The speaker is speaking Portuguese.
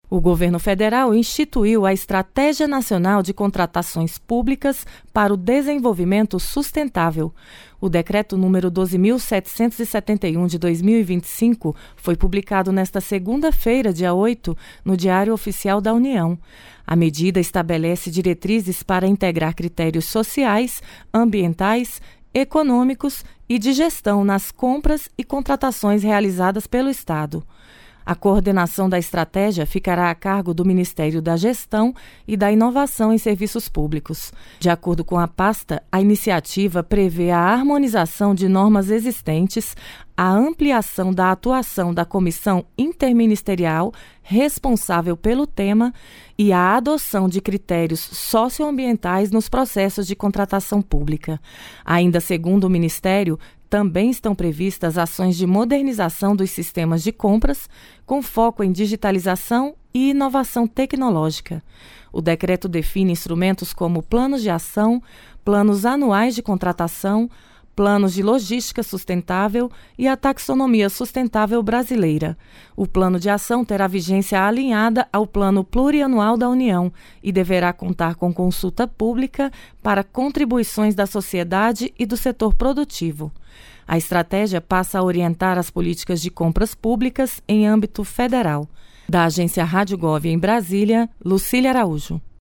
O governo federal instituiu a Estratégia Nacional de Contratações Públicas para o Desenvolvimento Sustentável. O decreto número 12.771 de 2025 foi publicado nesta segunda-feira, dia 8, no Diário Oficial da União. A medida estabelece diretrizes para integrar critérios sociais, ambientais, econômicos e de gestão nas compras e contratações realizadas pelo Estado. A coordenação da estratégia ficará a cargo do Ministério da Gestão e da Inovação em Serviços Públicos. De acordo com a pasta, a iniciativa prevê a harmonização de normas existentes, a ampliação da atuação da comissão interministerial responsável pelo tema e a adoção de critérios socioambientais nos processos de contratação pública. Ainda segundo o Ministério, também estão previstas ações de modernização dos sistemas de compras, com foco em digitalização e inovação tecnológica. O decreto define instrumentos como planos de ação, planos anuais de contratação, planos de logística sustentável e a taxonomia sustentável brasileira. O plano de ação terá vigência alinhada ao Plano Plurianual da União e deverá contar com consulta pública para contribuições da sociedade e do setor produtivo. A estratégia passa a orientar as políticas de compras públicas em âmbito federal. Da agência Rádio Gov em Brasília, Lucília Araújo.